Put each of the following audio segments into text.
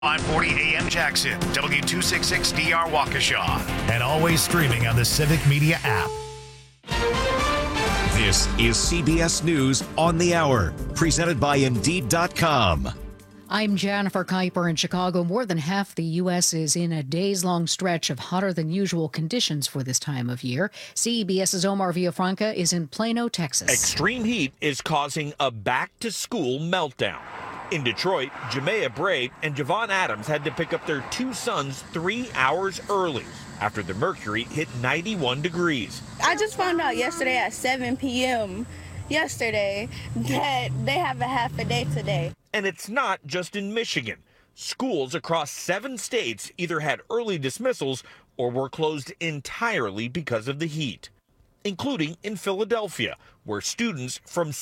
On 40 AM Jackson, W266DR Waukesha, and always streaming on the Civic Media app. This is CBS News on the Hour, presented by Indeed.com. I'm Jennifer Kuiper in Chicago. More than half the U.S. is in a days-long stretch of hotter than usual conditions for this time of year. CBS's Omar Villafranca is in Plano, Texas. Extreme heat is causing a back-to-school meltdown. In Detroit, Jamea Bray and Javon Adams had to pick up their two sons 3 hours early after the mercury hit 91 degrees. I just found out yesterday at 7 p.m. that they have a half a day today. And it's not just in Michigan. Schools across 7 states either had early dismissals or were closed entirely because of the heat, including in Philadelphia, where students from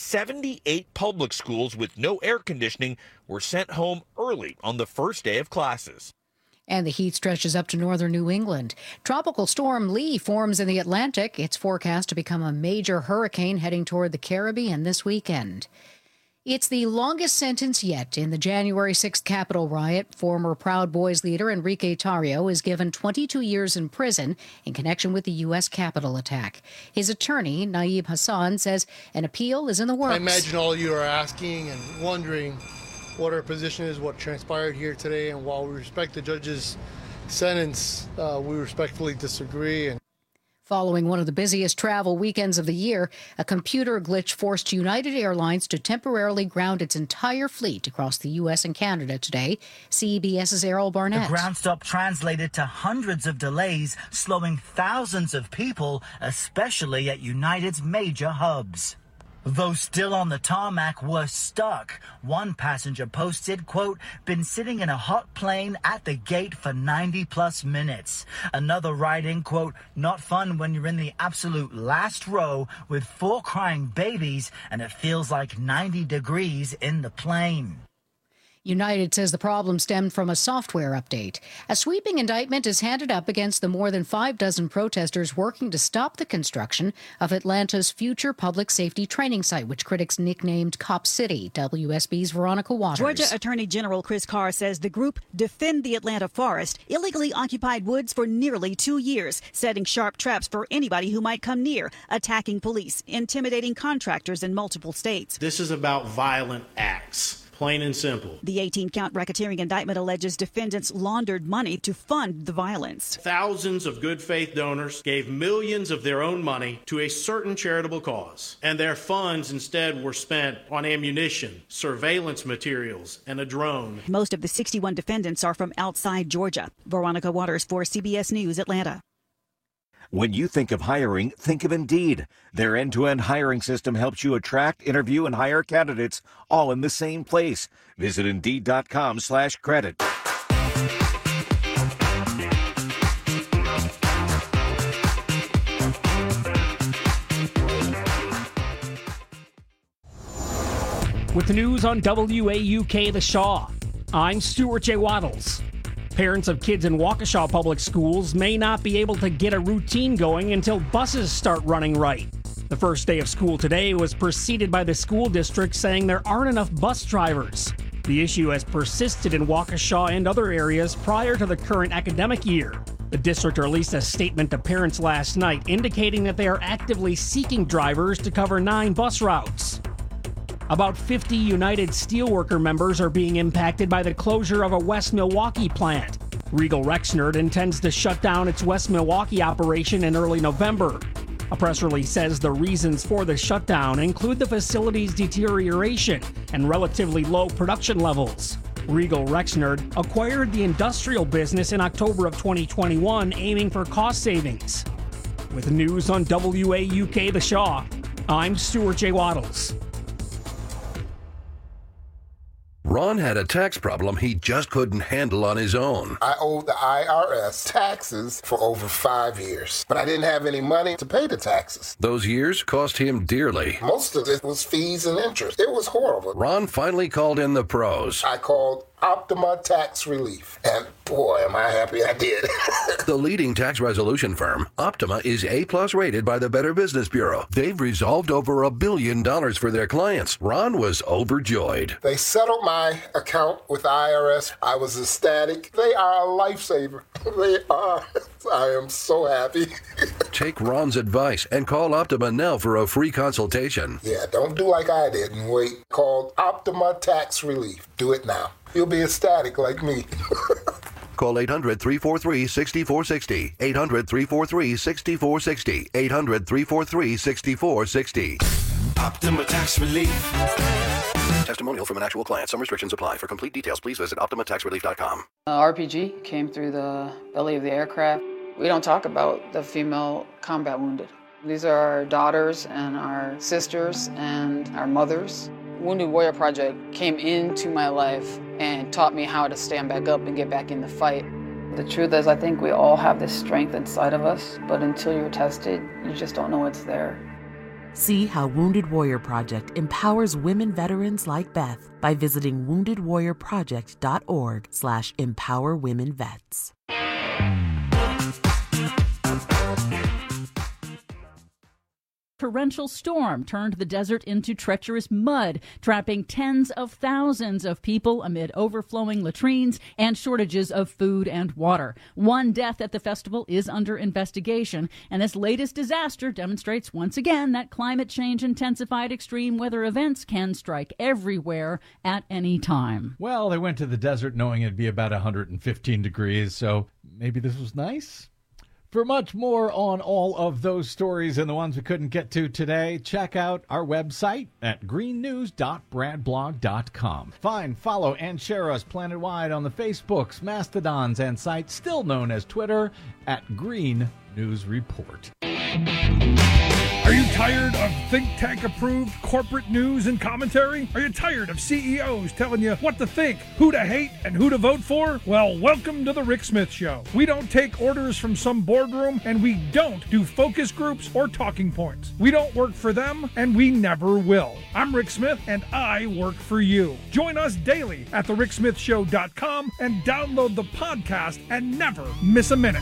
78 public schools with no air conditioning were sent home early on the first day of classes. And the heat stretches up to northern New England. Tropical storm Lee forms in the Atlantic. It's forecast to become a major hurricane heading toward the Caribbean this weekend. It's the longest sentence yet in the January 6th Capitol riot. Former Proud Boys leader Enrique Tarrio is given 22 years in prison in connection with the U.S. Capitol attack. His attorney, Naib Hassan, says an appeal is in the works. I imagine all of you are asking and wondering what our position is, what transpired here today, and while we respect the judge's sentence, we respectfully disagree. Following one of the busiest travel weekends of the year, a computer glitch forced United Airlines to temporarily ground its entire fleet across the U.S. and Canada today. CBS's Errol Barnett. The ground stop translated to hundreds of delays, slowing thousands of people, especially at United's major hubs. Those still on the tarmac were stuck. One passenger posted, quote, been sitting in a hot plane at the gate for 90 plus minutes. Another writing, quote, not fun when you're in the absolute last row with 4 crying babies and it feels like 90 degrees in the plane. United says the problem stemmed from a software update. A sweeping indictment is handed up against the more than 5 dozen protesters working to stop the construction of Atlanta's future public safety training site, which critics nicknamed Cop City. WSB's Veronica Waters. Georgia Attorney General Chris Carr says the group Defend the Atlanta Forest illegally occupied woods for nearly 2 years, setting sharp traps for anybody who might come near, attacking police, intimidating contractors in multiple states. This is about violent acts. Plain and simple. The 18-count racketeering indictment alleges defendants laundered money to fund the violence. Thousands of good faith donors gave millions of their own money to a certain charitable cause, and their funds instead were spent on ammunition, surveillance materials, and a drone. Most of the 61 defendants are from outside Georgia. Veronica Waters for CBS News, Atlanta. When you think of hiring, think of Indeed. Their end-to-end hiring system helps you attract, interview, and hire candidates all in the same place. Visit Indeed.com/credit. With the news on WAUK The Shaw, I'm Stuart J. Waddles. Parents of kids in Waukesha Public Schools may not be able to get a routine going until buses start running right. The first day of school today was preceded by the school district saying there aren't enough bus drivers. The issue has persisted in Waukesha and other areas prior to the current academic year. The district released a statement to parents last night indicating that they are actively seeking drivers to cover 9 bus routes. About 50 United Steelworker members are being impacted by the closure of a West Milwaukee plant. Regal Rexnord intends to shut down its West Milwaukee operation in early November. A press release says the reasons for the shutdown include the facility's deterioration and relatively low production levels. Regal Rexnord acquired the industrial business in October of 2021, aiming for cost savings. With news on WAUK The Shaw, I'm Stuart J. Waddles. Ron had a tax problem he just couldn't handle on his own. I owed the IRS taxes for over 5 years, but I didn't have any money to pay the taxes. Those years cost him dearly. Most of it was fees and interest. It was horrible. Ron finally called in the pros. I called Optima Tax Relief. And boy, am I happy I did. The leading tax resolution firm, Optima, is A+ rated by the Better Business Bureau. They've resolved over $1 billion for their clients. Ron was overjoyed. They settled my account with the IRS. I was ecstatic. They are a lifesaver. They are. I am so happy. Take Ron's advice and call Optima now for a free consultation. Yeah, don't do like I did and wait. Call Optima Tax Relief. Do it now. You'll be ecstatic like me. Call 800-343-6460. 800-343-6460. 800-343-6460. Optima Tax Relief. Testimonial from an actual client. Some restrictions apply. For complete details, please visit OptimaTaxRelief.com. RPG came through the belly of the aircraft. We don't talk about the female combat wounded. These are our daughters and our sisters and our mothers. Wounded Warrior Project came into my life and taught me how to stand back up and get back in the fight. The truth is, I think we all have this strength inside of us, but until you're tested, you just don't know it's there. See how Wounded Warrior Project empowers women veterans like Beth by visiting woundedwarriorproject.org/empowerwomenvets. Torrential storm turned the desert into treacherous mud, trapping tens of thousands of people amid overflowing latrines and shortages of food and water. One death at the festival is under investigation, and this latest disaster demonstrates once again that climate change intensified extreme weather events can strike everywhere at any time. Well, they went to the desert knowing it'd be about 115 degrees, so maybe this was nice. For much more on all of those stories and the ones we couldn't get to today, check out our website at greennews.bradblog.com. Find, follow, and share us planet-wide on the Facebooks, Mastodons, and sites still known as Twitter at Green News Report. Are you tired of think tank-approved corporate news and commentary? Are you tired of CEOs telling you what to think, who to hate, and who to vote for? Well, welcome to The Rick Smith Show. We don't take orders from some boardroom, and we don't do focus groups or talking points. We don't work for them, and we never will. I'm Rick Smith, and I work for you. Join us daily at thericksmithshow.com and download the podcast and never miss a minute.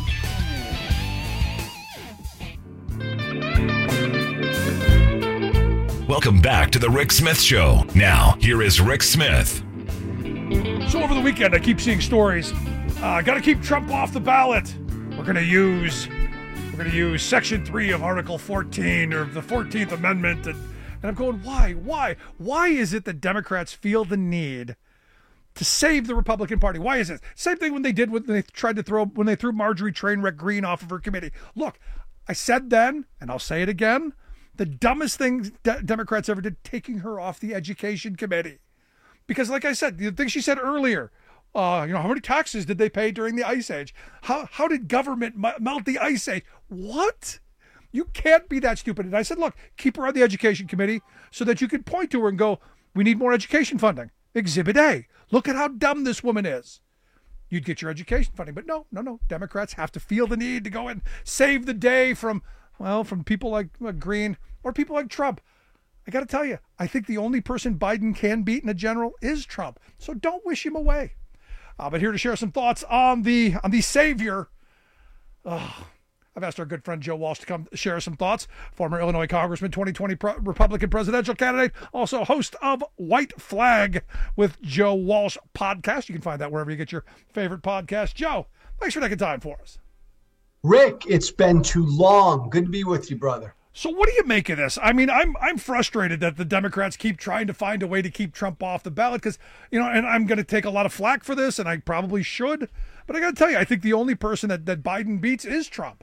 Welcome back to The Rick Smith Show. Now, here is Rick Smith. So over the weekend, I keep seeing stories. Got to keep Trump off the ballot. We're going to use Section 3 of Article 14 or the 14th Amendment. And I'm going, why? Why is it that Democrats feel the need to save the Republican Party? Why is it? Same thing when they did when they threw Marjorie Trainwreck Green off of her committee. Look, I said then, and I'll say it again, the dumbest thing Democrats ever did, taking her off the Education Committee. Because like I said, the thing she said earlier, how many taxes did they pay during the Ice Age? How did government melt the Ice Age? What? You can't be that stupid. And I said, look, keep her on the Education Committee so that you can point to her and go, we need more education funding. Exhibit A. Look at how dumb this woman is. You'd get your education funding. But no. Democrats have to feel the need to go and save the day from people like Green or people like Trump. I got to tell you, I think the only person Biden can beat in a general is Trump. So don't wish him away. But here to share some thoughts on the savior. I've asked our good friend Joe Walsh to come share some thoughts. Former Illinois Congressman, 2020 Republican presidential candidate, also host of White Flag with Joe Walsh podcast. You can find that wherever you get your favorite podcast. Joe, thanks for taking time for us. Rick, it's been too long. Good to be with you, brother. So what do you make of this? I mean, I'm frustrated that the Democrats keep trying to find a way to keep Trump off the ballot because, and I'm going to take a lot of flack for this, and I probably should. But I got to tell you, I think the only person that Biden beats is Trump.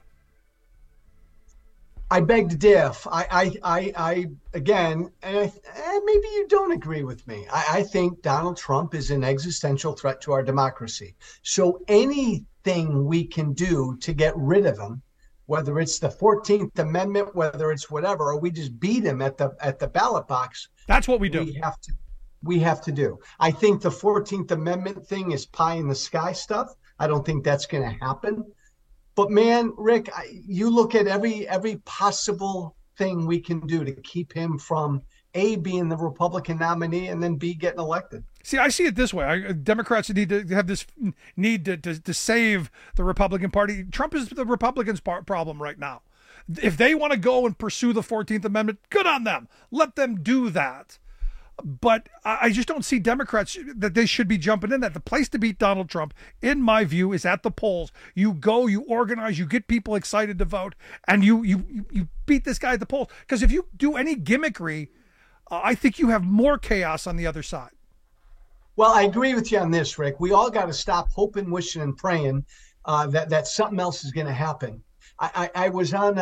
I beg to differ. I again, and maybe you don't agree with me. I think Donald Trump is an existential threat to our democracy. So anything we can do to get rid of him, whether it's the 14th Amendment, whether it's whatever, or we just beat him at the ballot box. That's what we do. We have to do. I think the 14th Amendment thing is pie in the sky stuff. I don't think that's going to happen. But man, Rick, you look at every possible thing we can do to keep him from A, being the Republican nominee, and then B, getting elected. See, I see it this way. Democrats need to have this need to save the Republican Party. Trump is the Republicans' problem right now. If they want to go and pursue the 14th Amendment, good on them. Let them do that. But I just don't see Democrats that they should be jumping in that. The place to beat Donald Trump, in my view, is at the polls. You go, you organize, you get people excited to vote, and you beat this guy at the polls. Because if you do any gimmickry, I think you have more chaos on the other side. Well, I agree with you on this, Rick. We all got to stop hoping, wishing, and praying that something else is going to happen. I was on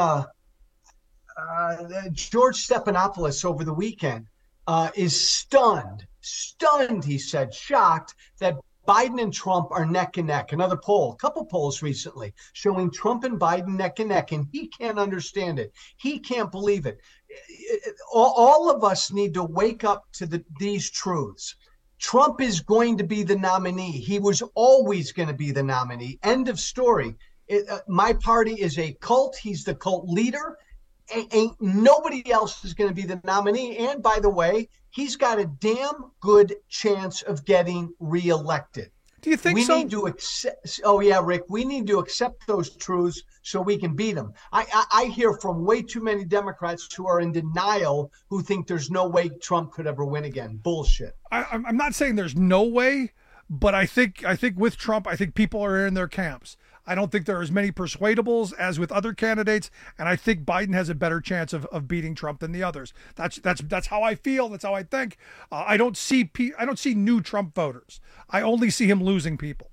George Stephanopoulos over the weekend. Is stunned, he said, shocked that Biden and Trump are neck and neck. Another poll, a couple polls recently showing Trump and Biden neck and neck, and he can't understand it. He can't believe it. All of us need to wake up to these truths. Trump is going to be the nominee. He was always going to be the nominee. End of story. My party is a cult. He's the cult leader. Ain't nobody else is going to be the nominee. And by the way, he's got a damn good chance of getting reelected. Do you think so? We need to accept. Oh yeah, Rick. We need to accept those truths so we can beat them. I hear from way too many Democrats who are in denial, who think there's no way Trump could ever win again. Bullshit. I'm not saying there's no way, but I think with Trump, I think people are in their camps. I don't think there are as many persuadables as with other candidates, and I think Biden has a better chance of beating Trump than the others. That's how I feel. That's how I think. I don't see new Trump voters. I only see him losing people.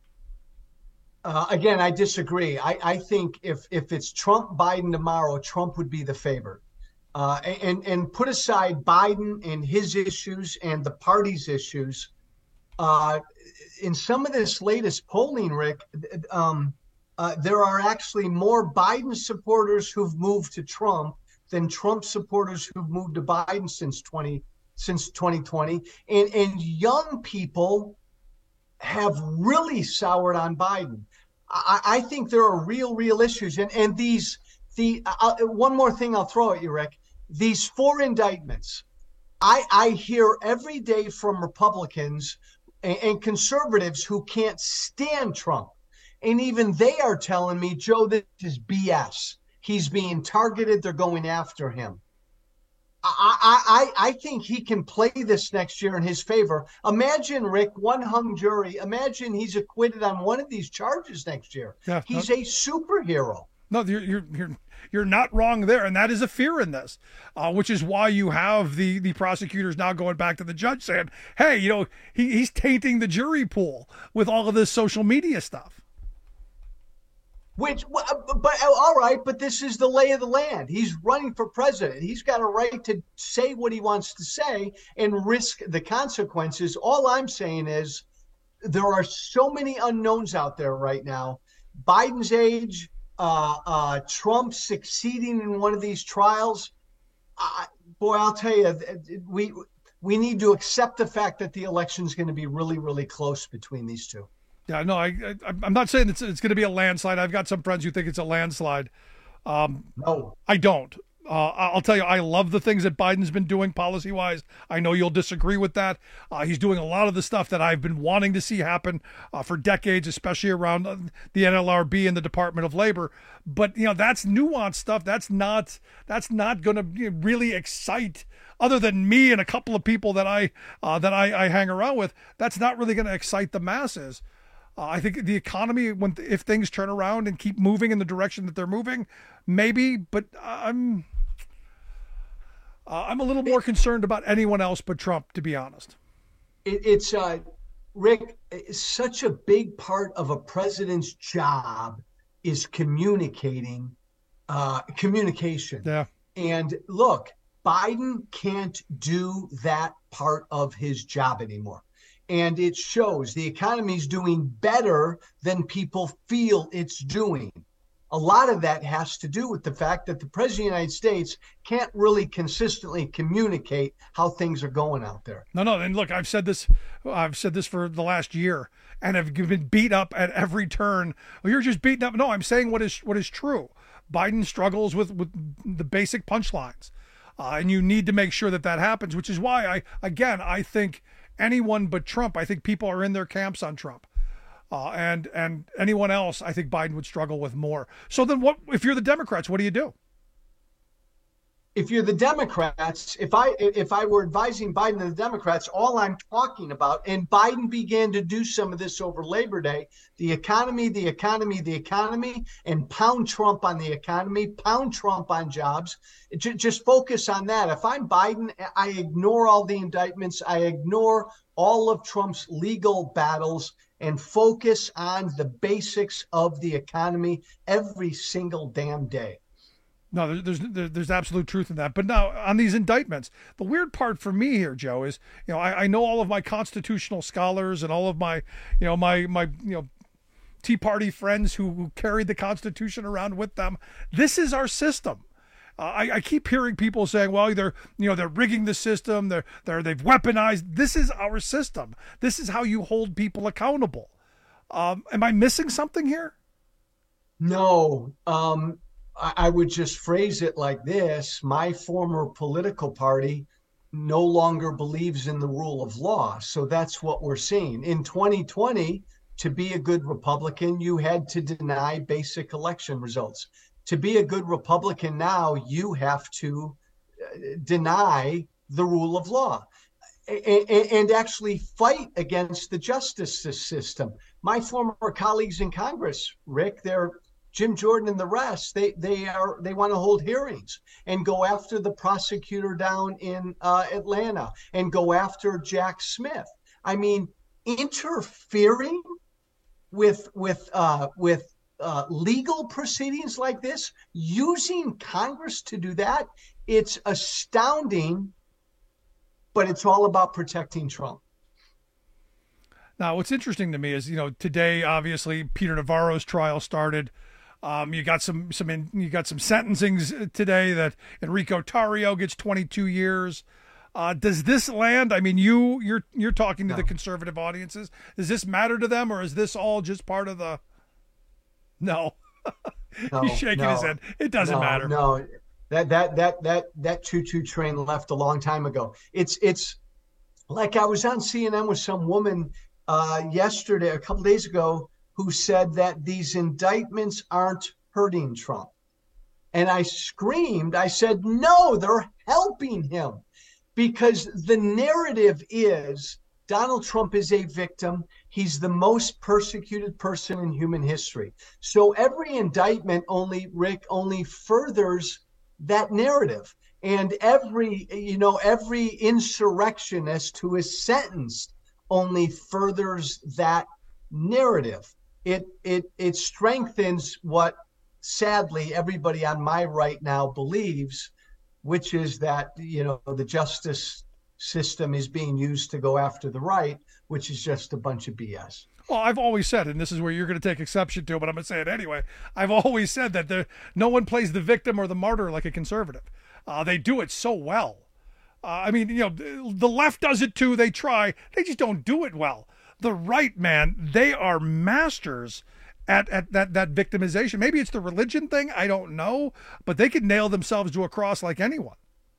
Again, I disagree. I think if it's Trump Biden tomorrow, Trump would be the favorite. And put aside Biden and his issues and the party's issues. In some of this latest polling, Rick, there are actually more Biden supporters who've moved to Trump than Trump supporters who've moved to Biden since 2020. And young people have really soured on Biden. I think there are real issues. And one more thing I'll throw at you, Rick. These 4 indictments, I hear every day from Republicans and conservatives who can't stand Trump. And even they are telling me, Joe, this is BS. He's being targeted. They're going after him. I think he can play this next year in his favor. Imagine, Rick, one hung jury. Imagine he's acquitted on one of these charges next year. Yeah, he's a superhero. No, you're not wrong there, and that is a fear in this, which is why you have the prosecutors now going back to the judge saying, "Hey, he's tainting the jury pool with all of this social media stuff." But all right, but this is the lay of the land. He's running for president. He's got a right to say what he wants to say and risk the consequences. All I'm saying is there are so many unknowns out there right now. Biden's age. Trump succeeding in one of these trials, boy, I'll tell you, we need to accept the fact that the election is going to be really close between these two. Yeah, no, I'm not saying it's going to be a landslide. I've got some friends who think it's a landslide. No, I don't. I'll tell you, I love the things that Biden's been doing policy-wise. I know you'll disagree with that. He's doing a lot of the stuff that I've been wanting to see happen for decades, especially around the NLRB and the Department of Labor. But that's nuanced stuff. That's not going to really excite, other than me and a couple of people that I hang around with. That's not really going to excite the masses. I think the economy, if things turn around and keep moving in the direction that they're moving, maybe. But I'm a little more concerned about anyone else but Trump, to be honest. It's Rick, such a big part of a president's job is communication. Yeah. And look, Biden can't do that part of his job anymore. And it shows. The economy is doing better than people feel it's doing. A lot of that has to do with the fact that the President of the United States can't really consistently communicate how things are going out there. No. And look, I've said this for the last year and have been beat up at every turn. Well, you're just beating up. No, I'm saying what is true. Biden struggles with the basic punchlines. And you need to make sure that happens, which is why I think anyone but Trump. I think people are in their camps on Trump. And anyone else, I think Biden would struggle with more. So then what, if you're the Democrats, what do you do? If you're the Democrats, if I were advising Biden and the Democrats, all I'm talking about, and Biden began to do some of this over Labor Day, the economy, and pound Trump on the economy, pound Trump on jobs. Just focus on that. If I'm Biden, I ignore all the indictments. I ignore all of Trump's legal battles and focus on the basics of the economy every single damn day. No, there's absolute truth in that. But now on these indictments, the weird part for me here, Joe, is, I know all of my constitutional scholars and all of my, my Tea Party friends who carried the Constitution around with them. This is our system. I keep hearing people saying, well, they're rigging the system. They've weaponized. This is our system. This is how you hold people accountable. Am I missing something here? No. I would just phrase it like this. My former political party no longer believes in the rule of law. So that's what we're seeing. In 2020, to be a good Republican, you had to deny basic election results. To be a good Republican now, you have to deny the rule of law and actually fight against the justice system. My former colleagues in Congress, Rick, they're Jim Jordan and the rest, they want to hold hearings and go after the prosecutor down in Atlanta and go after Jack Smith. I mean, interfering with legal proceedings like this, using Congress to do that, it's astounding, but it's all about protecting Trump. Now, what's interesting to me is, today, obviously, Peter Navarro's trial started. You got some sentencings today that Enrico Tarrio gets 22 years. Does this land? I mean, you're talking to the conservative audiences. Does this matter to them, or is this all just part of the? No. He's shaking his head. It doesn't matter. No, that choo-choo train left a long time ago. It's like I was on CNN with some woman yesterday, a couple days ago, who said that these indictments aren't hurting Trump. And I screamed, I said, no, they're helping him, because the narrative is Donald Trump is a victim. He's the most persecuted person in human history. So every indictment only furthers that narrative. And every insurrectionist who is sentenced only furthers that narrative. It strengthens what, sadly, everybody on my right now believes, which is that, the justice system is being used to go after the right, which is just a bunch of BS. Well, I've always said, and this is where you're going to take exception to, but I'm going to say it anyway. I've always said that no one plays the victim or the martyr like a conservative. They do it so well. I mean, the left does it too. They try. They just don't do it well. The right, man, they are masters at that victimization. Maybe it's the religion thing. I don't know. But they can nail themselves to a cross like anyone.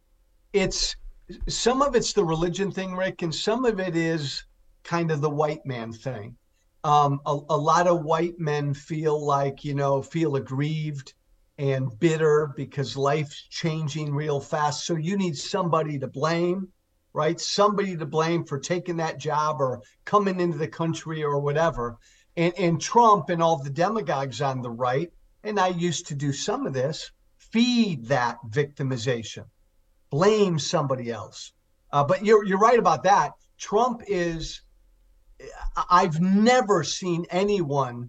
Some of it's the religion thing, Rick, and some of it is kind of the white man thing. A lot of white men feel aggrieved and bitter because life's changing real fast. So you need somebody to blame. Right? Somebody to blame for taking that job or coming into the country or whatever. And Trump and all the demagogues on the right, and I used to do some of this, feed that victimization, blame somebody else. But you're right about that. Trump is, I've never seen anyone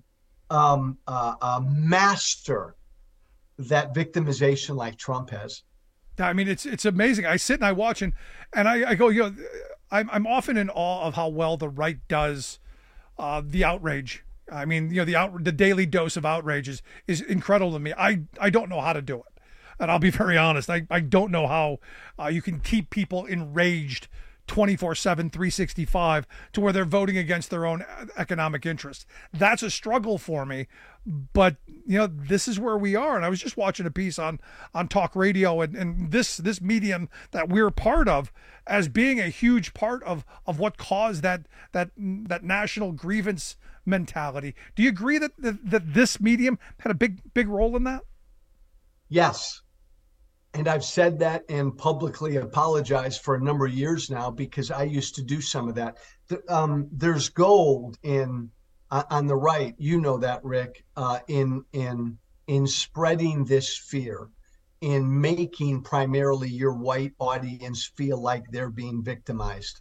master that victimization like Trump has. I mean, it's amazing. I sit and I watch and I go, I'm often in awe of how well the right does the outrage. I mean, the daily dose of outrage is incredible to me. I don't know how to do it. And I'll be very honest. I don't know how you can keep people enraged 24/7, 365 to where they're voting against their own economic interests. That's a struggle for me. But, this is where we are. And I was just watching a piece on talk radio and this medium that we're part of as being a huge part of what caused that national grievance mentality. Do you agree that this medium had a big role in that? Yes. And I've said that and publicly apologized for a number of years now because I used to do some of that. There's gold on the right, that, Rick, in spreading this fear, in making primarily your white audience feel like they're being victimized.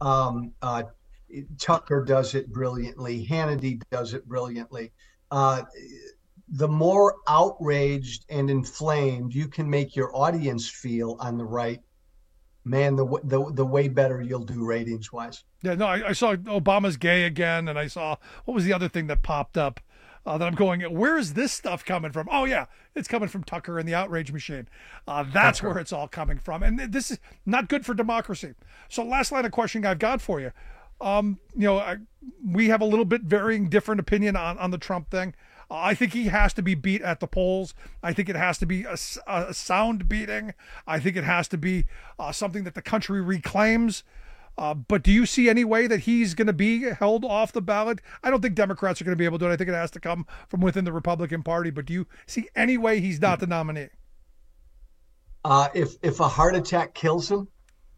Tucker does it brilliantly. Hannity does it brilliantly. The more outraged and inflamed you can make your audience feel on the right, man, the way better you'll do ratings wise. Yeah, no, I saw Obama's gay again, and I saw, what was the other thing that popped up that I'm going, where is this stuff coming from? Oh, yeah, it's coming from Tucker and the outrage machine. That's where it's all coming from. And this is not good for democracy. So last line of questioning I've got for you. We have a little bit varying different opinion on the Trump thing. I think he has to be beat at the polls. I think it has to be a sound beating. I think it has to be something that the country reclaims. But do you see any way that he's going to be held off the ballot? I don't think Democrats are going to be able to do it. I think it has to come from within the Republican Party. But do you see any way he's not the nominee? If a heart attack kills him,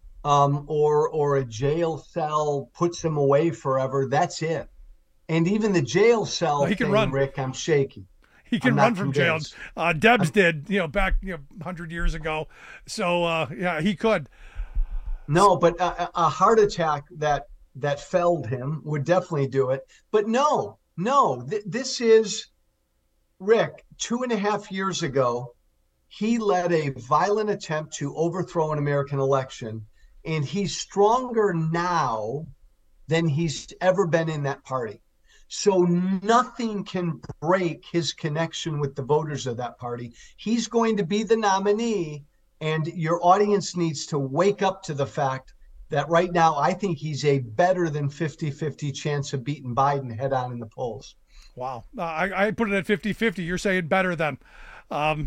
or a jail cell puts him away forever, that's it. And even the jail cell he can thing, run. Rick, I'm shaky. He can run from jail. Debs did, back 100 years ago. So he could. No, but a heart attack that felled him would definitely do it. But no, this is Rick. 2.5 years ago, he led a violent attempt to overthrow an American election, and he's stronger now than he's ever been in that party. So nothing can break his connection with the voters of that party. He's going to be the nominee, and your audience needs to wake up to the fact that right now I think he's a better than 50-50 chance of beating Biden head on in the polls. Wow. I put it at 50-50. You're saying better than. And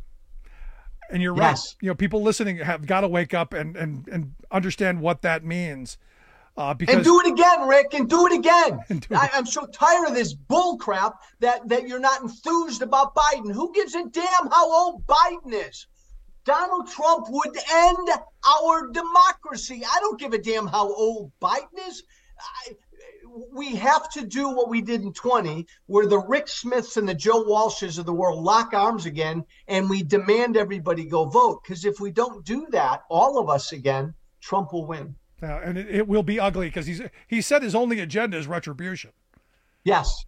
you're right. Yes. People listening have got to wake up and understand what that means. Because... And do it again, Rick, and do it again. I'm so tired of this bull crap that you're not enthused about Biden. Who gives a damn how old Biden is? Donald Trump would end our democracy. I don't give a damn how old Biden is. We have to do what we did in 20, where the Rick Smiths and the Joe Walshes of the world lock arms again, and we demand everybody go vote. Because if we don't do that, all of us again, Trump will win. And it will be ugly because he said his only agenda is retribution. Yes.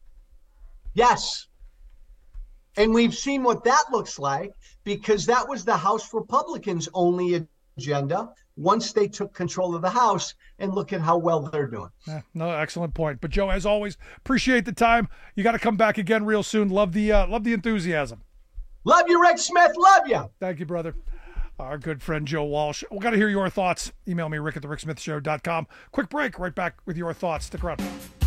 And we've seen what that looks like because that was the House Republicans' only agenda once they took control of the House, and look at how well they're doing. No, excellent point. But Joe, as always, appreciate the time. You got to come back again real soon. Love the enthusiasm. Love you, Rick Smith. Love you. Thank you, brother. Our good friend Joe Walsh. We've got to hear your thoughts. Email me, rick@thericksmithshow.com. Quick break. Right back with your thoughts. Stick around.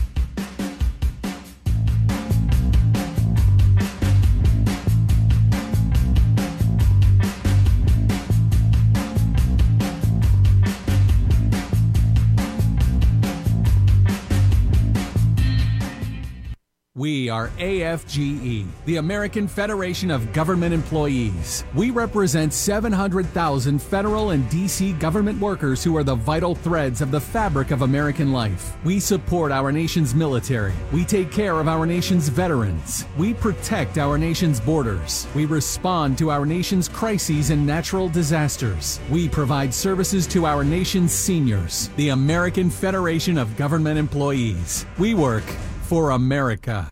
We are AFGE, the American Federation of Government Employees. We represent 700,000 federal and D.C. government workers who are the vital threads of the fabric of American life. We support our nation's military. We take care of our nation's veterans. We protect our nation's borders. We respond to our nation's crises and natural disasters. We provide services to our nation's seniors. The American Federation of Government Employees. We work for America.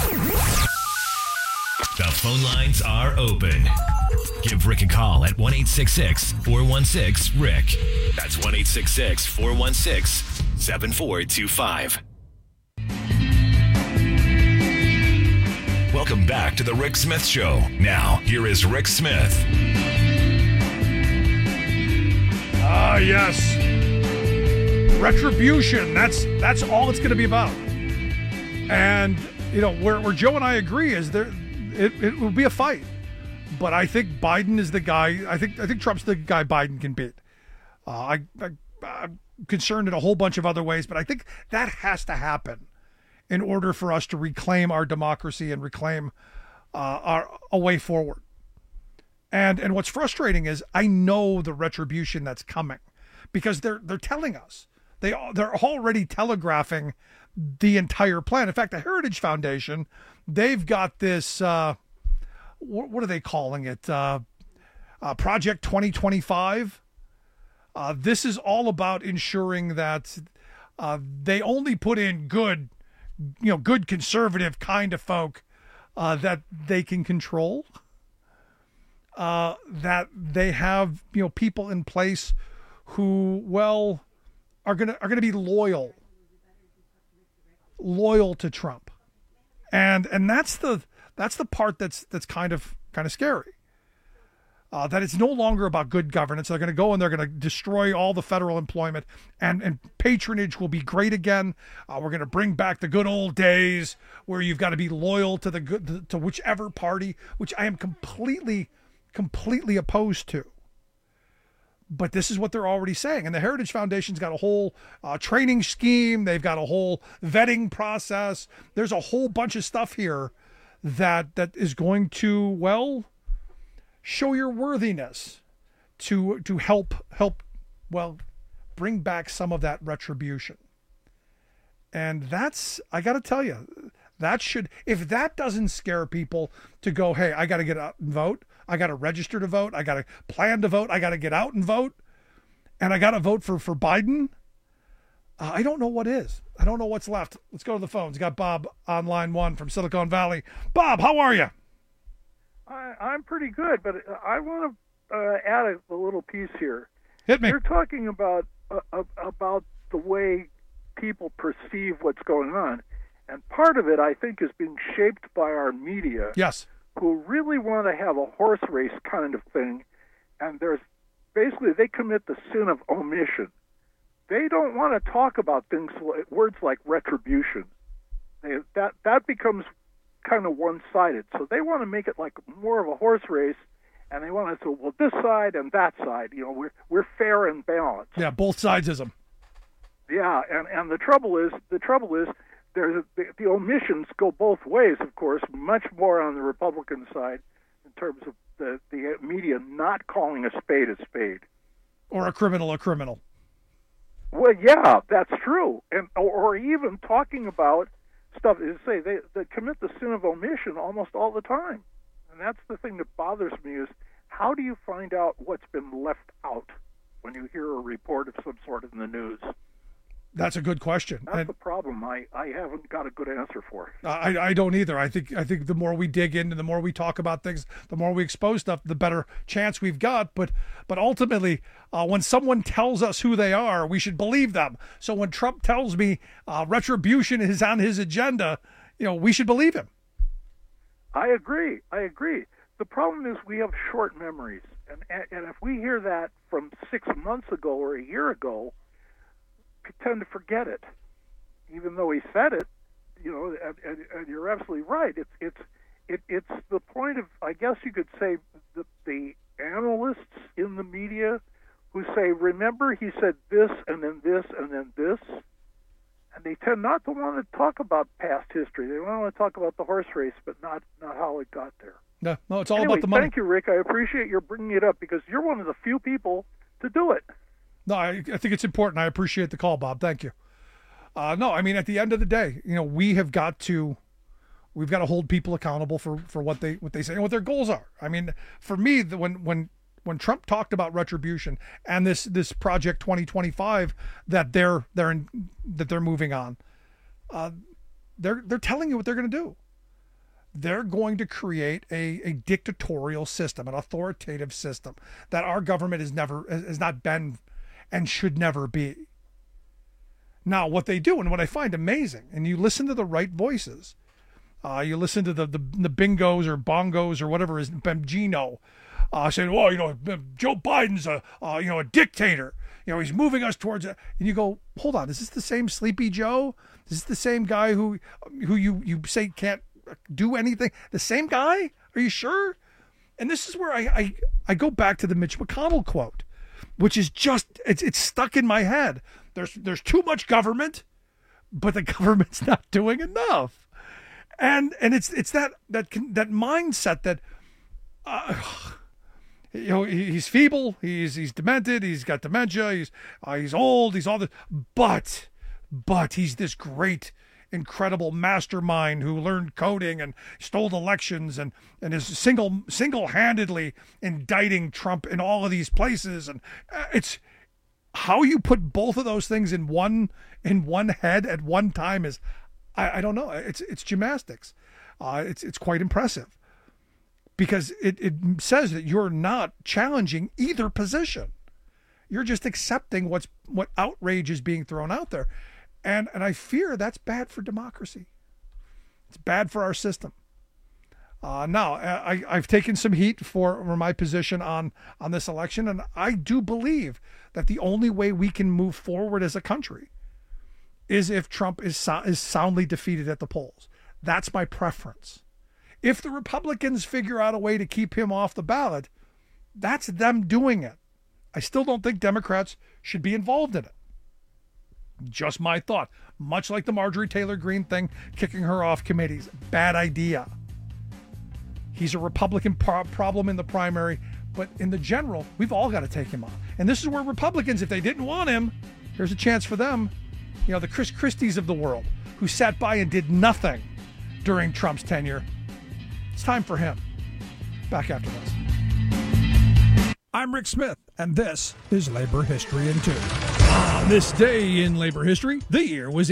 The phone lines are open. Give Rick a call at 1-866-416-RICK. That's 1-866-416-7425. Welcome back to the Rick Smith Show. Now, here is Rick Smith. Ah, yes. Retribution. That's all it's going to be about. And where Joe and I agree is it will be a fight. But I think Biden is the guy. I think Trump's the guy Biden can beat. I'm concerned in a whole bunch of other ways, but I think that has to happen in order for us to reclaim our democracy and reclaim a way forward. And what's frustrating is I know the retribution that's coming because they're telling us. They're already telegraphing the entire plan. In fact, the Heritage Foundation, they've got this, what are they calling it? Project 2025. This is all about ensuring that they only put in good conservative kind of folk that they can control. That they have people in place who are gonna be loyal to Trump, and that's the part that's kind of scary. That it's no longer about good governance. They're going to go and they're going to destroy all the federal employment, and patronage will be great again. We're going to bring back the good old days where you've got to be loyal to to whichever party, which I am completely opposed to. But this is what they're already saying. And the Heritage Foundation's got a whole training scheme. They've got a whole vetting process. There's a whole bunch of stuff here that is going to, show your worthiness to help bring back some of that retribution. And that's, I got to tell you, if that doesn't scare people to go, hey, I got to get out and vote. I got to register to vote. I got to plan to vote. I got to get out and vote. And I got to vote for Biden. I don't know what is. I don't know what's left. Let's go to the phones. Got Bob on line 1 from Silicon Valley. Bob, how are you? I'm pretty good, but I want to add a little piece here. Hit me. You're talking about the way people perceive what's going on, and part of it, I think, is being shaped by our media. Yes. Who really want to have a horse race kind of thing, and they commit the sin of omission. They don't want to talk about words like retribution. That becomes kind of one-sided. So they want to make it like more of a horse race, and they want to say, well, this side and that side, we're fair and balanced. Yeah, both sidesism. Yeah, and the trouble is there's the omissions go both ways, of course, much more on the Republican side in terms of the media not calling a spade. Or a criminal a criminal. Well, yeah, that's true. Or even talking about stuff, they commit the sin of omission almost all the time. And that's the thing that bothers me is how do you find out what's been left out when you hear a report of some sort in the news? That's a good question. That's the problem. I haven't got a good answer for it. I don't either. I think the more we dig in and the more we talk about things, the more we expose stuff, the better chance we've got. But ultimately, when someone tells us who they are, we should believe them. So when Trump tells me retribution is on his agenda, we should believe him. I agree. The problem is we have short memories, and if we hear that from 6 months ago or a year ago, tend to forget it, even though he said it. And you're absolutely right. It's the point of, I guess you could say, the analysts in the media who say, remember he said this and then this and then this, and they tend not to want to talk about past history. They want to talk about the horse race, but not how it got there. No, it's all about the money. Thank you, Rick. I appreciate your bringing it up because you're one of the few people to do it. No, I think it's important. I appreciate the call, Bob. Thank you. No, I mean, at the end of the day, we've got to hold people accountable for what they say and what their goals are. I mean, for me, when Trump talked about retribution and this Project 2025 that they're moving on, they're telling you what they're going to do. They're going to create a dictatorial system, an authoritative system that our government has not been and should never be. Now, what they do, and what I find amazing, and you listen to the right voices, You listen to the bingos or bongos or whatever is Bengino saying, well, Joe Biden's a dictator. He's moving us towards it. And you go, hold on, is this the same Sleepy Joe? Is this the same guy who you say can't do anything? The same guy? Are you sure? And this is where I go back to the Mitch McConnell quote, which is just, it's stuck in my head. There's too much government, but the government's not doing enough. And it's that mindset that, he's feeble, he's demented, he's got dementia, he's old, he's all this, but he's this great, incredible mastermind who learned coding and stole elections and is single-handedly indicting Trump in all of these places. And it's how you put both of those things in one head at one time is, I don't know. It's gymnastics. It's quite impressive because it says that you're not challenging either position. You're just accepting what outrage is being thrown out there. And I fear that's bad for democracy. It's bad for our system. Now, I've taken some heat for my position on this election, and I do believe that the only way we can move forward as a country is if Trump is soundly defeated at the polls. That's my preference. If the Republicans figure out a way to keep him off the ballot, that's them doing it. I still don't think Democrats should be involved in it. Just my thought. Much like the Marjorie Taylor Greene thing, kicking her off committees. Bad idea. He's a Republican problem in the primary, but in the general, we've all got to take him off. And this is where Republicans, if they didn't want him, here's a chance for them. The Chris Christies of the world who sat by and did nothing during Trump's tenure. It's time for him. Back after this. I'm Rick Smith, and this is Labor History in 2. On this day in labor history, the year was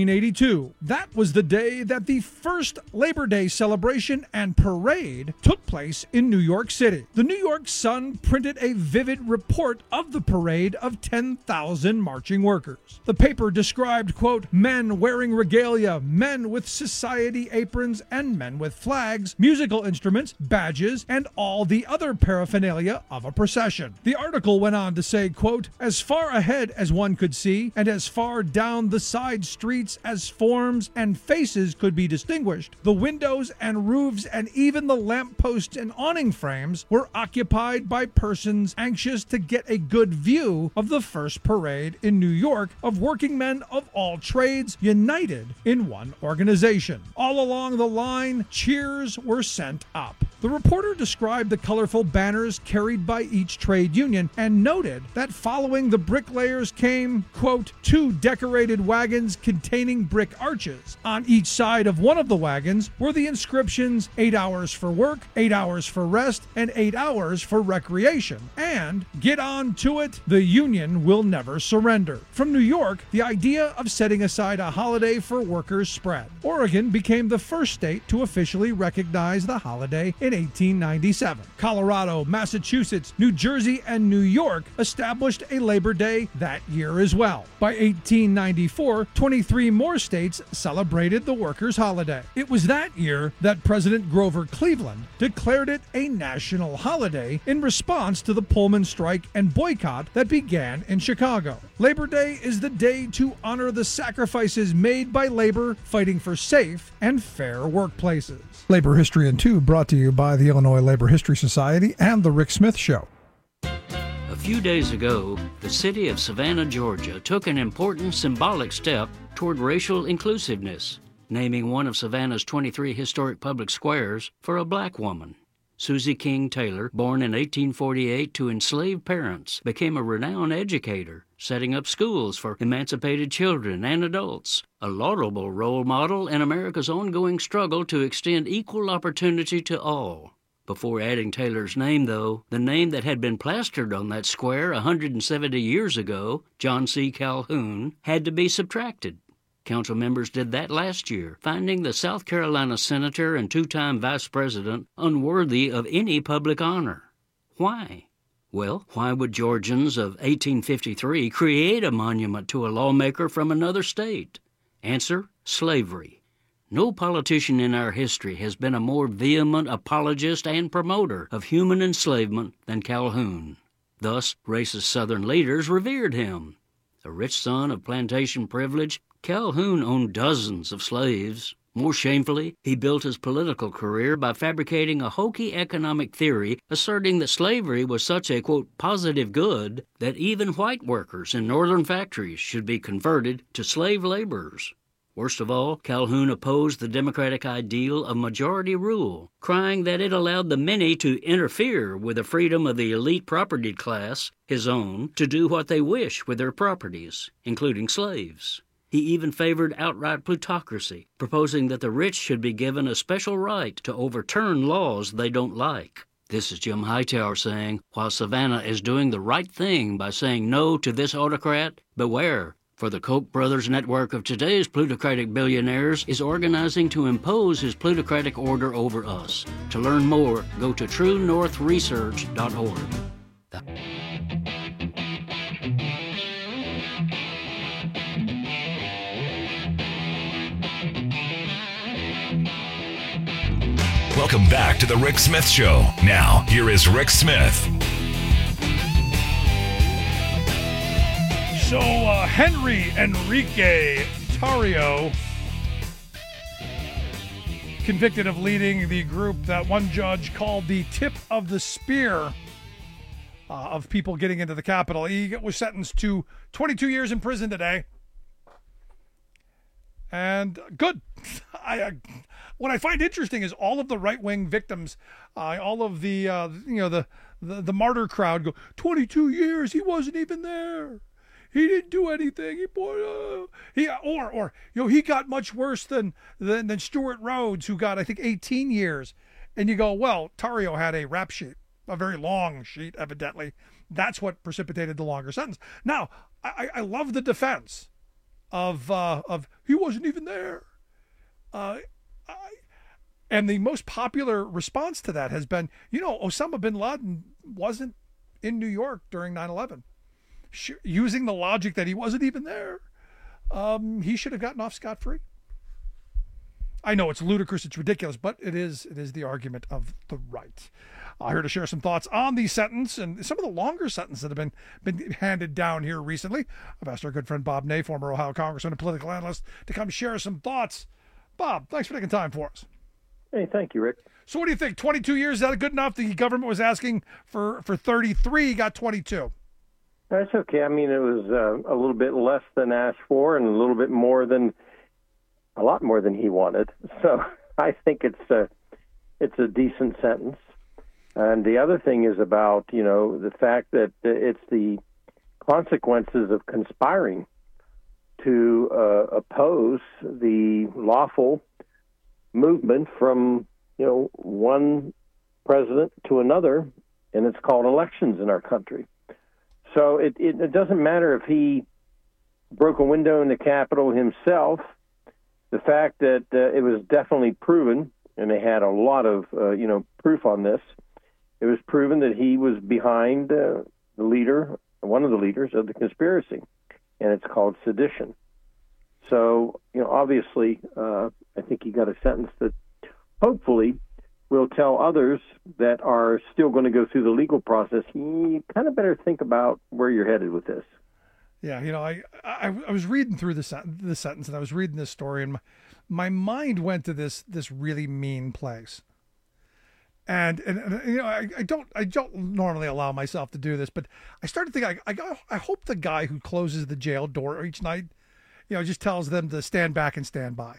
1882. That was the day that the first Labor Day celebration and parade took place in New York City. The New York Sun printed a vivid report of the parade of 10,000 marching workers. The paper described, quote, men wearing regalia, men with society aprons, and men with flags, musical instruments, badges, and all the other paraphernalia of a procession. The article went on to say, quote, as far ahead as one could see, and as far down the side streets as forms and faces could be distinguished, the windows and roofs and even the lampposts and awning frames were occupied by persons anxious to get a good view of the first parade in New York of working men of all trades united in one organization. All along the line, cheers were sent up. The reporter described the colorful banners carried by each trade union and noted that following the bricklayers came, quote, 2 decorated wagons containing brick arches. On each side of one of the wagons were the inscriptions 8 hours for work, 8 hours for rest, and 8 hours for recreation. And get on to it, the union will never surrender. From New York, the idea of setting aside a holiday for workers spread. Oregon became the first state to officially recognize the holiday in 1897. Colorado, Massachusetts, New Jersey, and New York established a Labor Day that year as well. By 1894, 23 more states celebrated the workers' holiday. It was that year that President Grover Cleveland declared it a national holiday in response to the Pullman strike and boycott that began in Chicago. Labor Day is the day to honor the sacrifices made by labor fighting for safe and fair workplaces. Labor History in 2 brought to you by the Illinois Labor History Society and The Rick Smith Show. A few days ago, the city of Savannah, Georgia, took an important symbolic step toward racial inclusiveness, naming one of Savannah's 23 historic public squares for a black woman. Susie King Taylor, born in 1848 to enslaved parents, became a renowned educator, setting up schools for emancipated children and adults, a laudable role model in America's ongoing struggle to extend equal opportunity to all. Before adding Taylor's name, though, the name that had been plastered on that square 170 years ago, John C. Calhoun, had to be subtracted. Council members did that last year, finding the South Carolina senator and two-time vice president unworthy of any public honor. Why? Well, why would Georgians of 1853 create a monument to a lawmaker from another state? Answer, slavery. No politician in our history has been a more vehement apologist and promoter of human enslavement than Calhoun. Thus, racist Southern leaders revered him. A rich son of plantation privilege, Calhoun owned dozens of slaves. More shamefully, he built his political career by fabricating a hokey economic theory asserting that slavery was such a, quote, positive good that even white workers in northern factories should be converted to slave laborers. Worst of all, Calhoun opposed the democratic ideal of majority rule, crying that it allowed the many to interfere with the freedom of the elite property class, his own, to do what they wish with their properties, including slaves. He even favored outright plutocracy, proposing that the rich should be given a special right to overturn laws they don't like. This is Jim Hightower saying, while Savannah is doing the right thing by saying no to this autocrat, beware, for the Koch brothers network of today's plutocratic billionaires is organizing to impose his plutocratic order over us. To learn more, go to truenorthresearch.org. Welcome back to the Rick Smith Show. Now, here is Rick Smith. So, Henry Enrique Tarrio, convicted of leading the group that one judge called the tip of the spear of people getting into the Capitol. He was sentenced to 22 years in prison today. And good. What I find interesting is all of the right-wing victims, all of the the martyr crowd go, 22 years, he wasn't even there. He didn't do anything. He got much worse than Stuart Rhodes, who got, I think, 18 years. And you go, well, Tarrio had a rap sheet, a very long sheet, evidently. That's what precipitated the longer sentence. Now, I love the defense of he wasn't even there. And the most popular response to that has been, Osama bin Laden wasn't in New York during 9/11. Using the logic that he wasn't even there, he should have gotten off scot-free. I know it's ludicrous, it's ridiculous, but it is the argument of the right. Here to share some thoughts on the sentence and some of the longer sentences that have been handed down here recently. I've asked our good friend Bob Ney, former Ohio congressman and political analyst, to come share some thoughts. Bob, thanks for taking time for us. Hey, thank you, Rick. So what do you think? 22 years, is that good enough? The government was asking for 33, he got 22. That's okay. I mean, it was a little bit less than asked for and a lot more than he wanted. So I think it's a decent sentence. And the other thing is about, the fact that it's the consequences of conspiring to oppose the lawful movement from, one president to another, and it's called elections in our country. So it doesn't matter if he broke a window in the Capitol himself. The fact that it was definitely proven, and they had a lot of proof on this. It was proven that he was behind one of the leaders of the conspiracy, and it's called sedition. So obviously, I think he got a sentence that hopefully will tell others that are still going to go through the legal process, you kind of better think about where you're headed with this. Yeah, I was reading through the sentence, and I was reading this story, and my mind went to this really mean place. And I don't normally allow myself to do this, but I started thinking, I hope the guy who closes the jail door each night, just tells them to stand back and stand by.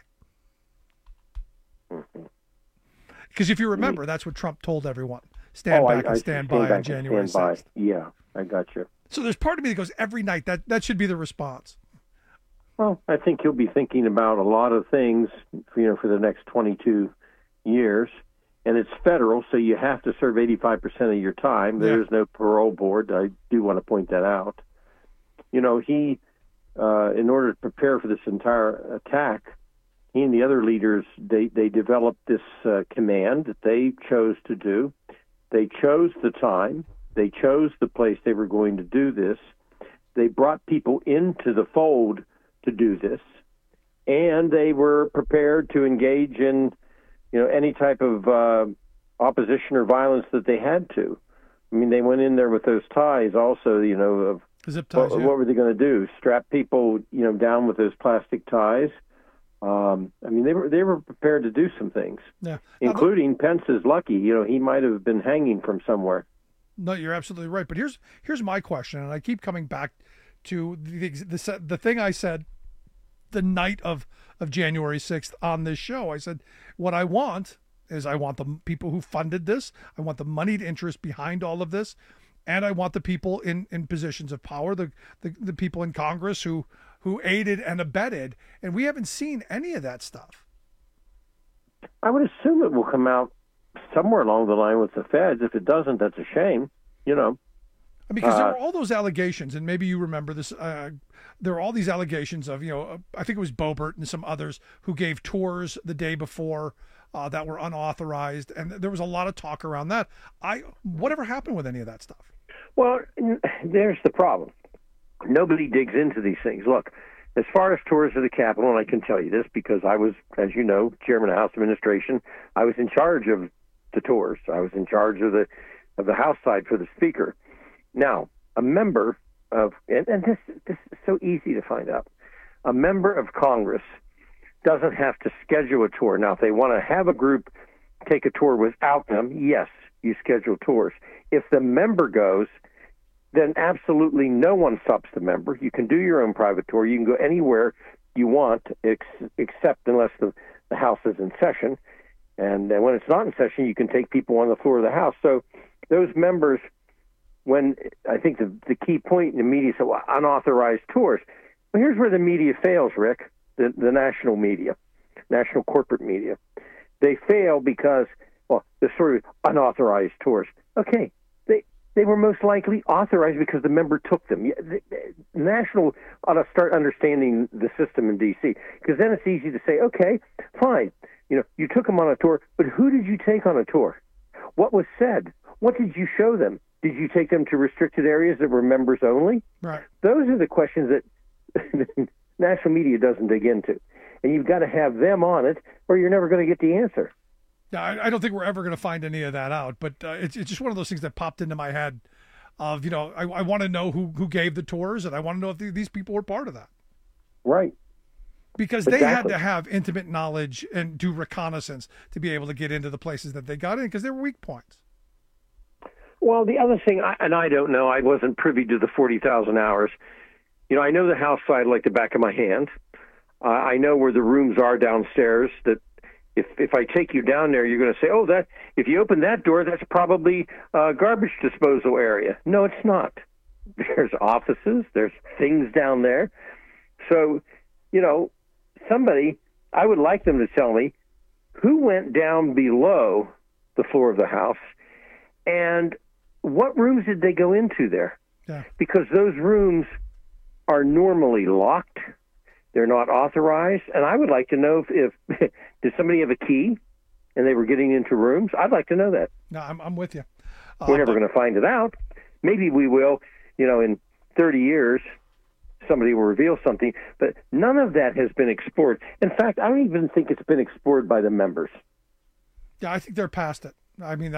Because if you remember, that's what Trump told everyone. Stand back and stand by on January 6th. Yeah, I got you. So there's part of me that goes, every night, that should be the response. Well, I think he'll be thinking about a lot of things, for the next 22 years. And it's federal, so you have to serve 85% of your time. Yeah. There's no parole board. I do want to point that out. He, in order to prepare for this entire attack, he and the other leaders, they developed this command that they chose to do. They chose the time. They chose the place they were going to do this. They brought people into the fold to do this. and they were prepared to engage in, any type of opposition or violence that they had to. I mean, they went in there with those ties also, of zip ties, what were they going to do? Strap people, down with those plastic ties. I mean, they were prepared to do some things, including Pence is lucky. He might have been hanging from somewhere. No, you're absolutely right. But here's my question, and I keep coming back to the thing I said the night of January 6th on this show. I said, what I want is I want the people who funded this. I want the moneyed interest behind all of this. And I want the people in positions of power, the people in Congress who aided and abetted. And we haven't seen any of that stuff. I would assume it will come out somewhere along the line with the feds. If it doesn't, that's a shame, Because there were all those allegations, and maybe you remember this. There were all these allegations of, I think it was Boebert and some others who gave tours the day before that were unauthorized, and there was a lot of talk around that. Whatever happened with any of that stuff? Well, there's the problem. Nobody digs into these things. Look, as far as tours of the Capitol, and I can tell you this because I was, as you know, chairman of House Administration. I was in charge of the tours. I was in charge of the House side for the Speaker. Now, a member of, and this is so easy to find out, a member of Congress doesn't have to schedule a tour. Now, if they want to have a group take a tour without them, yes, you schedule tours. If the member goes, then absolutely no one stops the member. You can do your own private tour. You can go anywhere you want, except unless the House is in session. And when it's not in session, you can take people on the floor of the House. So those members, when I think the key point in the media said, well, unauthorized tours. Well, here's where the media fails, Rick, the national media, national corporate media. They fail because, the story of unauthorized tours. Okay, they were most likely authorized because the member took them. The national ought to start understanding the system in D.C. because then it's easy to say, okay, fine, you took them on a tour, but who did you take on a tour? What was said? What did you show them? Did you take them to restricted areas that were members only? Right. Those are the questions that national media doesn't dig into. And you've got to have them on it or you're never going to get the answer. Yeah, I don't think we're ever going to find any of that out, but it's just one of those things that popped into my head of, I want to know who gave the tours, and I want to know if these people were part of that. Right. Because they had to have intimate knowledge and do reconnaissance to be able to get into the places that they got in because they were weak points. Well, the other thing, I don't know, I wasn't privy to the 40,000 hours. I know the House side like the back of my hand. I know where the rooms are downstairs that if I take you down there, you're going to say, oh, that if you open that door, that's probably a garbage disposal area. No, it's not. There's offices. There's things down there. So, somebody, I would like them to tell me who went down below the floor of the House and what rooms did they go into there? Yeah. Because those rooms are normally locked. They're not authorized. And I would like to know if did somebody have a key and they were getting into rooms? I'd like to know that. No, I'm with you. We're never going to find it out. Maybe we will, in 30 years, somebody will reveal something. But none of that has been explored. In fact, I don't even think it's been explored by the members. Yeah, I think they're past it. I mean,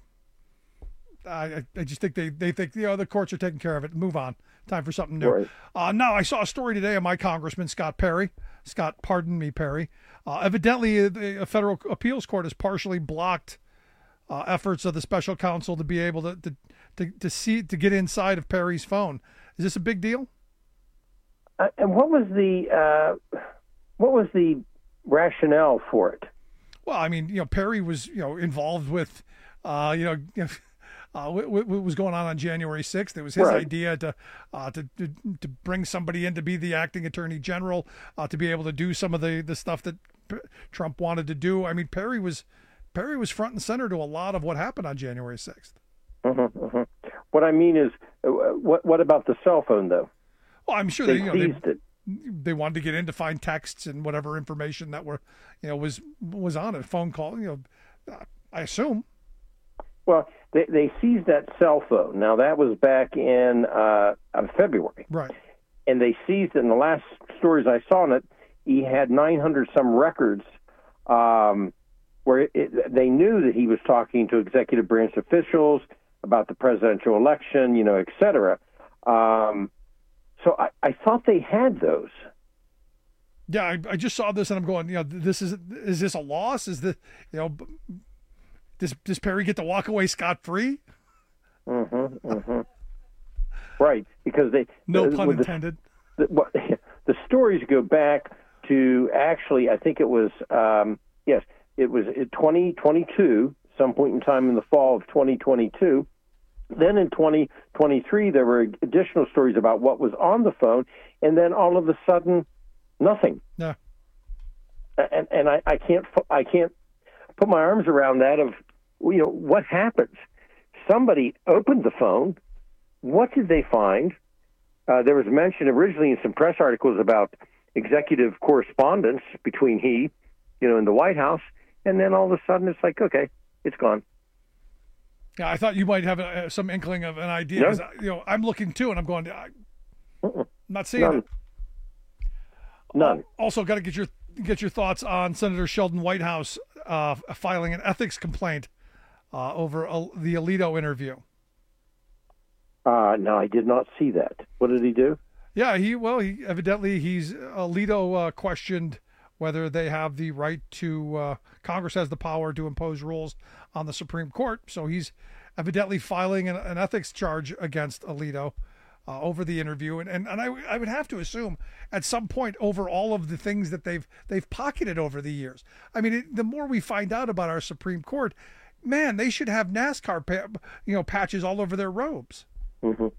I just think they think, the courts are taking care of it. Move on. Time for something new. Right. Now, I saw a story today of my Congressman, Scott Perry. Perry. Evidently, a federal appeals court has partially blocked efforts of the special counsel to be able to get inside of Perry's phone. Is this a big deal? And what was the rationale for it? Well, I mean, Perry was involved with what was going on January 6th. It was his idea to bring somebody in to be the acting attorney general, to be able to do some of the stuff that Trump wanted to do. I mean, Perry was front and center to a lot of what happened on January 6th. Mm-hmm, mm-hmm. What I mean is, what about the cell phone, though? Well, I'm sure they seized it. They wanted to get in to find texts and whatever information that was on it, phone call. I assume. Well, they seized that cell phone. Now, that was back in February. Right. And they seized it, and the last stories I saw on it, he had 900 some records where they knew that he was talking to executive branch officials about the presidential election, et cetera. So I thought they had those. Yeah, I just saw this and I'm going, is this a loss? Is this, does Perry get to walk away scot-free? Right, because no pun intended. The stories go back to actually, I think it was, it was 2022, some point in time in the fall of 2022. Then in 2023, there were additional stories about what was on the phone, and then all of a sudden, nothing. Yeah. And I can't put my arms around that of, what happens? Somebody opened the phone. What did they find? There was mention originally in some press articles about executive correspondence between he, in the White House, and then all of a sudden it's like, okay, it's gone. Yeah, I thought you might have some inkling of an idea. No. I'm looking too, and I'm going, I'm not seeing None. it. None. Also, got to get your thoughts on Senator Sheldon Whitehouse filing an ethics complaint over the Alito interview. No, I did not see that. What did he do? Yeah, Alito questioned whether they have the right to, Congress has the power to impose rules on the Supreme Court. So he's evidently filing an ethics charge against Alito over the interview. And I would have to assume at some point over all of the things that they've pocketed over the years. I mean, the more we find out about our Supreme Court, man, they should have NASCAR patches all over their robes. Mm-hmm.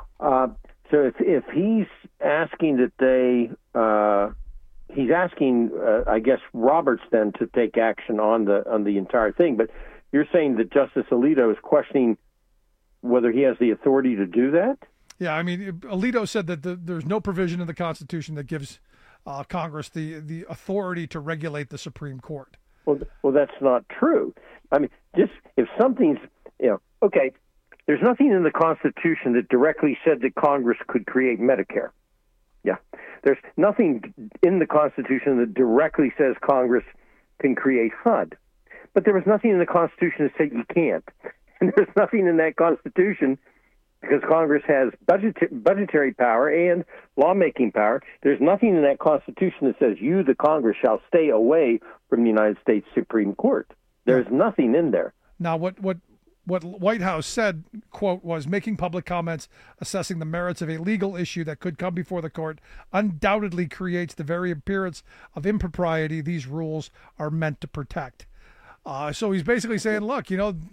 So if he's asking that he's asking, I guess, Roberts then to take action on the entire thing. But you're saying that Justice Alito is questioning whether he has the authority to do that? Yeah, I mean, Alito said that there's no provision in the Constitution that gives Congress the authority to regulate the Supreme Court. Well, that's not true. I mean, just if something's, okay, there's nothing in the Constitution that directly said that Congress could create Medicare. Yeah. There's nothing in the Constitution that directly says Congress can create HUD. But there was nothing in the Constitution that said you can't. And there's nothing in that Constitution, because Congress has budgetary power and lawmaking power. There's nothing in that Constitution that says you, the Congress, shall stay away from the United States Supreme Court. There's nothing in there. Now, what White House said, quote, was making public comments assessing the merits of a legal issue that could come before the court undoubtedly creates the very appearance of impropriety these rules are meant to protect. So he's basically saying, look,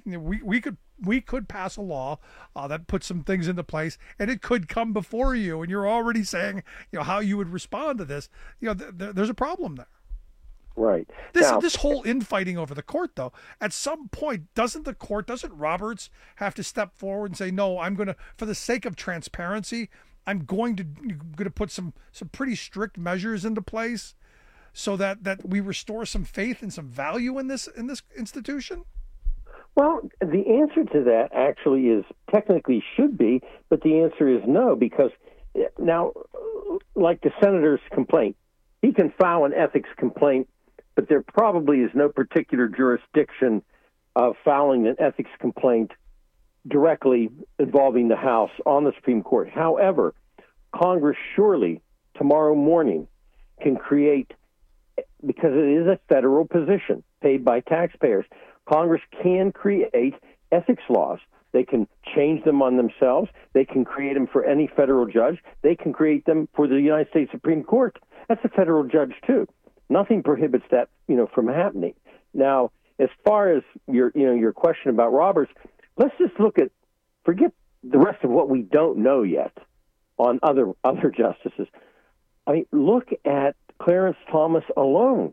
we could pass a law that puts some things into place, and it could come before you, and you're already saying, how you would respond to this. There's a problem there. Right. This whole infighting over the court, though, at some point, doesn't Roberts have to step forward and say, no, I'm going to, for the sake of transparency, I'm going to put some pretty strict measures into place so that we restore some faith and some value in this institution? Well, the answer to that actually is technically should be, but the answer is no, because now, like the senator's complaint, he can file an ethics complaint, but there probably is no particular jurisdiction of filing an ethics complaint directly involving the House on the Supreme Court. However, Congress surely tomorrow morning can create, because it is a federal position paid by taxpayers, Congress can create ethics laws. They can change them on themselves. They can create them for any federal judge. They can create them for the United States Supreme Court. That's a federal judge, too. Nothing prohibits that, from happening. Now, as far as your question about Roberts, let's just forget the rest of what we don't know yet on other justices. I mean, look at Clarence Thomas alone.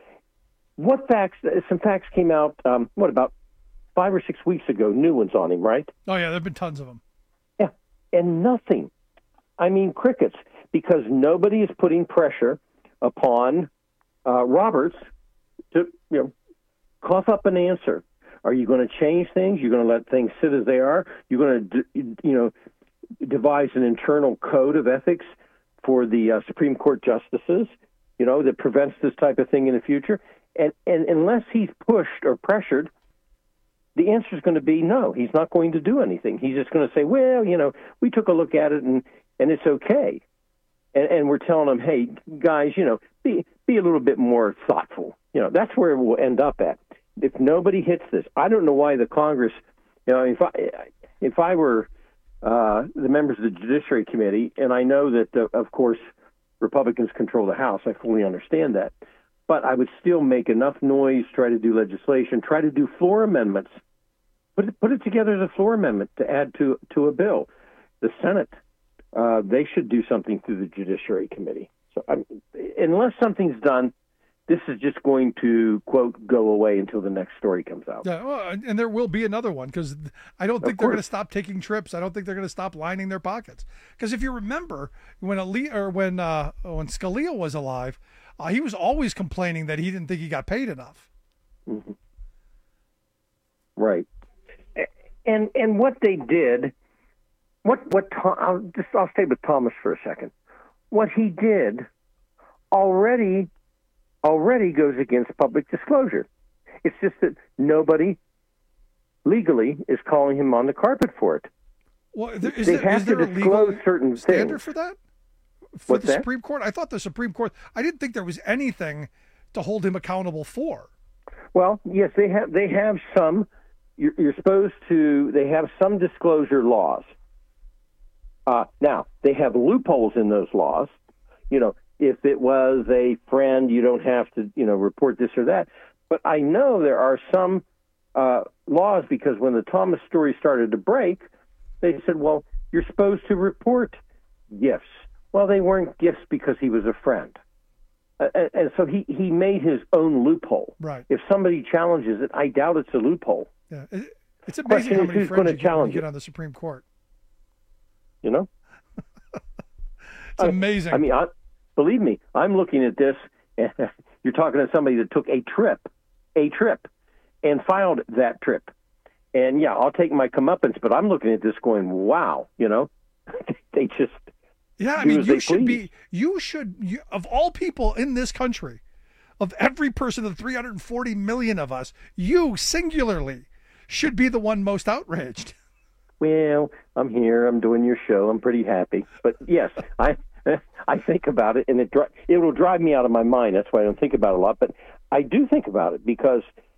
Some facts came out, about 5 or 6 weeks ago, new ones on him, right? Oh, yeah, there have been tons of them. Yeah, and nothing. I mean, crickets, because nobody is putting pressure upon Roberts to, cough up an answer. Are you going to change things? You're going to let things sit as they are? You're going to, devise an internal code of ethics for the Supreme Court justices? that prevents this type of thing in the future? And unless he's pushed or pressured, the answer is going to be no. He's not going to do anything. He's just going to say, well, we took a look at it and it's okay. And we're telling him, hey, guys, be a little bit more thoughtful. That's where we'll end up at. If nobody hits this, I don't know why the Congress, if I were the members of the Judiciary Committee, and I know that, of course, Republicans control the House, I fully understand that, but I would still make enough noise, try to do legislation, try to do floor amendments, put it together as a floor amendment to add to a bill. The Senate, they should do something through the Judiciary Committee. So unless something's done, this is just going to, quote, go away until the next story comes out. Yeah, well, and there will be another one, because I don't think they're going to stop taking trips. I don't think they're going to stop lining their pockets. Because if you remember, when Scalia was alive, he was always complaining that he didn't think he got paid enough. Mm-hmm. Right. And what they did, I'll stay with Thomas for a second. What he did already goes against public disclosure. It's just that nobody legally is calling him on the carpet for it. Well, they have to disclose certain standard things. for that? For the Supreme Court? I thought the Supreme Court, I didn't think there was anything to hold him accountable for. Well, yes, they have some. You're supposed to. They have some disclosure laws. Now they have loopholes in those laws. If it was a friend, you don't have to, report this or that. But I know there are some laws, because when the Thomas story started to break, they said, well, you're supposed to report gifts. Well, they weren't gifts because he was a friend. And so he made his own loophole. Right. If somebody challenges it, I doubt it's a loophole. Yeah. It's amazing how many friends you get on the Supreme Court. It's amazing. I mean, believe me, I'm looking at this, and you're talking to somebody that took a trip, and filed that trip. And, yeah, I'll take my comeuppance, but I'm looking at this going, wow, they just Yeah, I mean, you should, of all people in this country, of every person of the 340 million of us, you singularly should be the one most outraged. Well, I'm here. I'm doing your show. I'm pretty happy. But yes, I think about it, and it will drive me out of my mind. That's why I don't think about it a lot. But I do think about it because,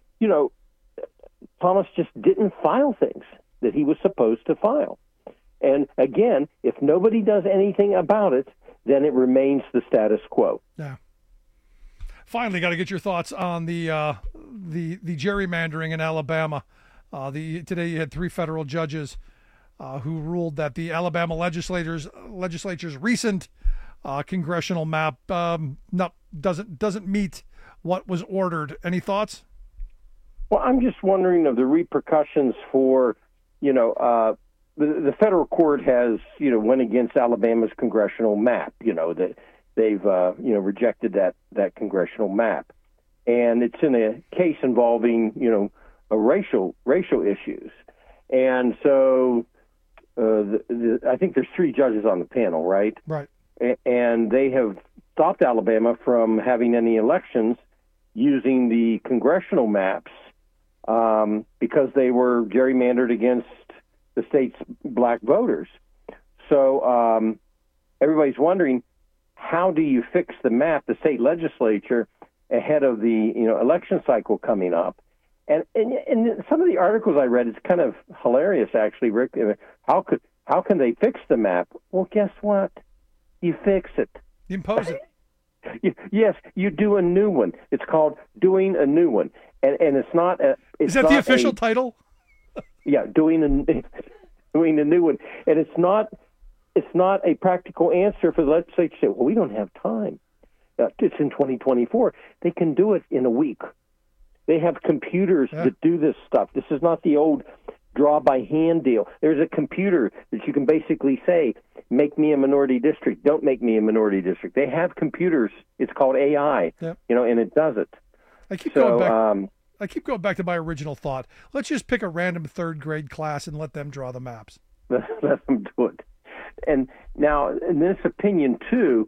Thomas just didn't file things that he was supposed to file. And again, if nobody does anything about it, then it remains the status quo. Yeah. Finally, got to get your thoughts on the gerrymandering in Alabama. Today you had 3 federal judges who ruled that the Alabama legislature's recent congressional map doesn't meet what was ordered. Any thoughts? Well, I'm just wondering of the repercussions for, the federal court has, went against Alabama's congressional map. That they've, rejected that congressional map, and it's in a case involving, racial issues, and so I think there's 3 judges on the panel, right? Right. And they have stopped Alabama from having any elections using the congressional maps because they were gerrymandered against the state's black voters. So everybody's wondering, how do you fix the map, the state legislature, ahead of the election cycle coming up? And some of the articles I read, it's kind of hilarious, actually, Rick. How can they fix the map? Well, guess what? You fix it. You impose it. Yes, you do a new one. It's called doing a new one, and it's not. Is that the official title? Yeah, doing a new one, and it's not a practical answer for the legislature to say, well, we don't have time. It's in 2024. They can do it in a week. They have computers that do this stuff. This is not the old draw by hand deal. There's a computer that you can basically say, make me a minority district, don't make me a minority district. They have computers. It's called AI, and it does it. I keep going back to my original thought. Let's just pick a random 3rd grade class and let them draw the maps. Let them do it. And now, in this opinion, too,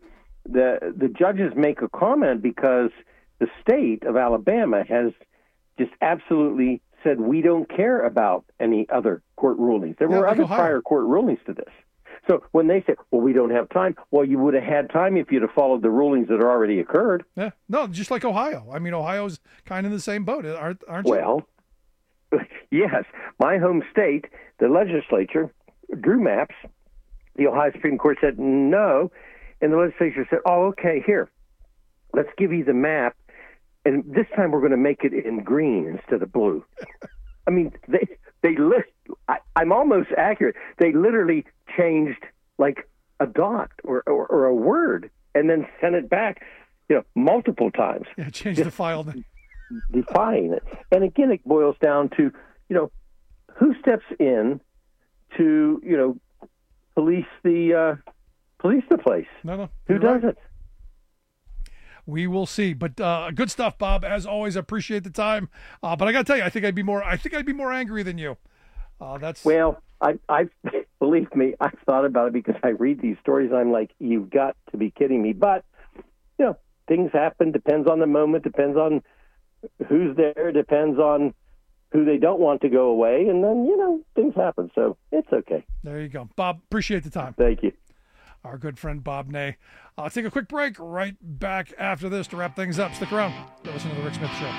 the judges make a comment because the state of Alabama has just absolutely said we don't care about any other court rulings. There were other prior court rulings to this. So when they say, well, we don't have time, well, you would have had time if you'd have followed the rulings that had already occurred. Yeah, no, just like Ohio. I mean, Ohio's kind of in the same boat, aren't you? Well, yes. My home state, the legislature drew maps. The Ohio Supreme Court said no, and the legislature said, oh, okay, here, let's give you the map, and this time we're going to make it in green instead of blue. I mean, I'm almost accurate. They literally changed like a dot or a word and then sent it back, multiple times. Yeah, change the file. Defying it. And again, it boils down to, who steps in to, police the place? No. Who does it? We will see, but good stuff, Bob. As always, appreciate the time. But I got to tell you, I think I'd be more angry than you. Well, I believe me, I've thought about it because I read these stories. And I'm like, you've got to be kidding me. But things happen. Depends on the moment. Depends on who's there. Depends on who they don't want to go away, and then things happen. So it's okay. There you go, Bob. Appreciate the time. Thank you. Our good friend Bob Ney. I'll take a quick break. Right back after this to wrap things up. Stick around. You're listening to the Rick Smith Show.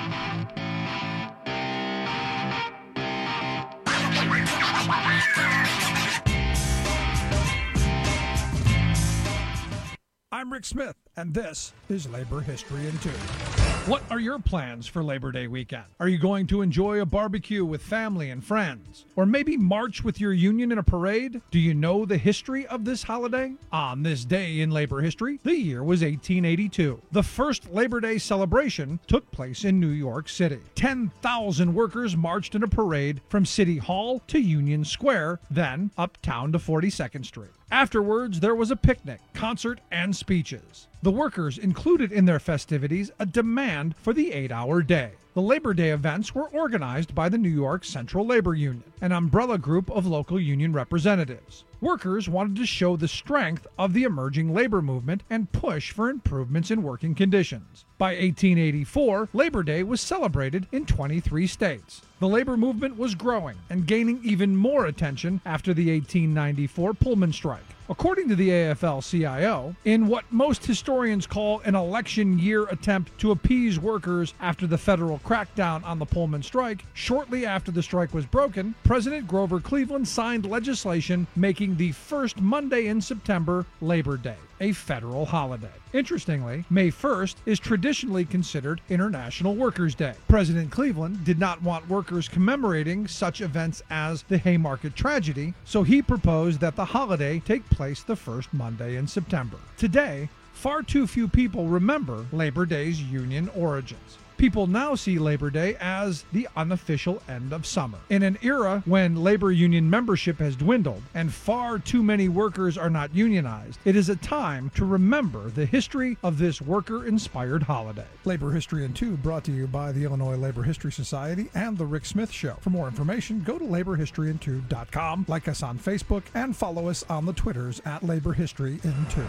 I'm Rick Smith, and this is Labor History in 2. What are your plans for Labor Day weekend? Are you going to enjoy a barbecue with family and friends? Or maybe march with your union in a parade? Do you know the history of this holiday? On this day in labor history, the year was 1882. The first Labor Day celebration took place in New York City. 10,000 workers marched in a parade from City Hall to Union Square, then uptown to 42nd Street. Afterwards, there was a picnic, concert, and speeches. The workers included in their festivities a demand for the 8-hour day. The Labor Day events were organized by the New York Central Labor Union, an umbrella group of local union representatives. Workers wanted to show the strength of the emerging labor movement and push for improvements in working conditions. By 1884, Labor Day was celebrated in 23 states. The labor movement was growing and gaining even more attention after the 1894 Pullman strike. According to the AFL-CIO, in what most historians call an election year attempt to appease workers after the federal crackdown on the Pullman strike, shortly after the strike was broken, President Grover Cleveland signed legislation making the first Monday in September Labor Day, a federal holiday. Interestingly, May 1st is traditionally considered International Workers' Day. President Cleveland did not want workers commemorating such events as the Haymarket tragedy, so he proposed that the holiday take place the first Monday in September. Today, far too few people remember Labor Day's union origins. People now see Labor Day as the unofficial end of summer. In an era when labor union membership has dwindled and far too many workers are not unionized, it is a time to remember the history of this worker-inspired holiday. Labor History in 2 brought to you by the Illinois Labor History Society and The Rick Smith Show. For more information, go to laborhistoryin2.com, like us on Facebook, and follow us on the Twitters at Labor History in 2.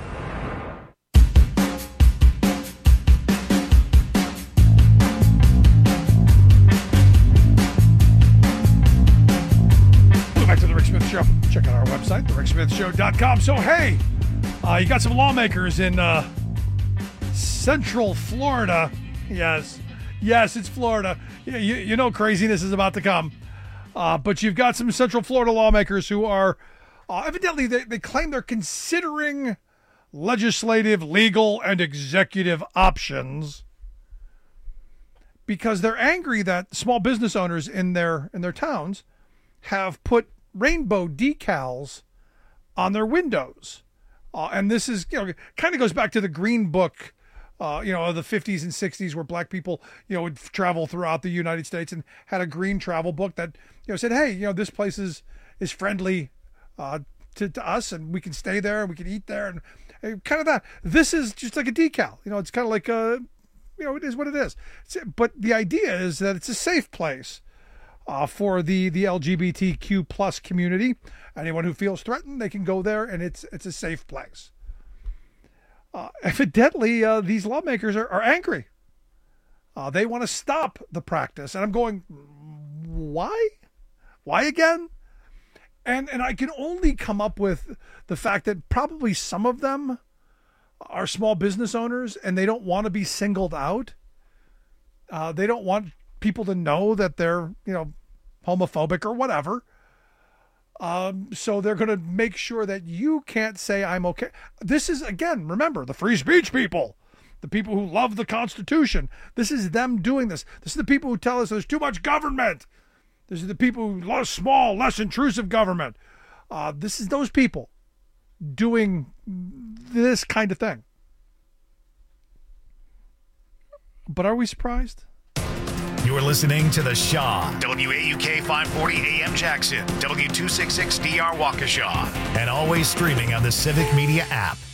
Back to the Rick Smith Show. Check out our website, thericksmithshow.com. So, hey, you got some lawmakers in Central Florida. Yes, it's Florida. You know craziness is about to come. But you've got some Central Florida lawmakers who are, evidently, they claim they're considering legislative, legal, and executive options because they're angry that small business owners in their towns have put rainbow decals on their windows. And this is, kind of goes back to the Green Book, of the 50s and 60s where black people, would travel throughout the United States and had a green travel book that, said, hey, this place is friendly to us and we can stay there and we can eat there and kind of that. This is just like a decal. It's kind of like, it is what it is. But the idea is that it's a safe place for the LGBTQ plus community. Anyone who feels threatened, they can go there, and it's a safe place. Evidently, these lawmakers are angry. They want to stop the practice. And I'm going, why? Why again? And I can only come up with the fact that probably some of them are small business owners and they don't want to be singled out. They don't want people to know that they're, homophobic or whatever. So they're going to make sure that you can't say I'm okay. This is, again, remember, the free speech people, the people who love the Constitution. This is them doing this. This is the people who tell us there's too much government. This is the people who love small, less intrusive government. This is those people doing this kind of thing. But are we surprised? You're listening to The Shaw, WAUK 540 AM Jackson, W266DR Waukesha, and always streaming on the Civic Media app.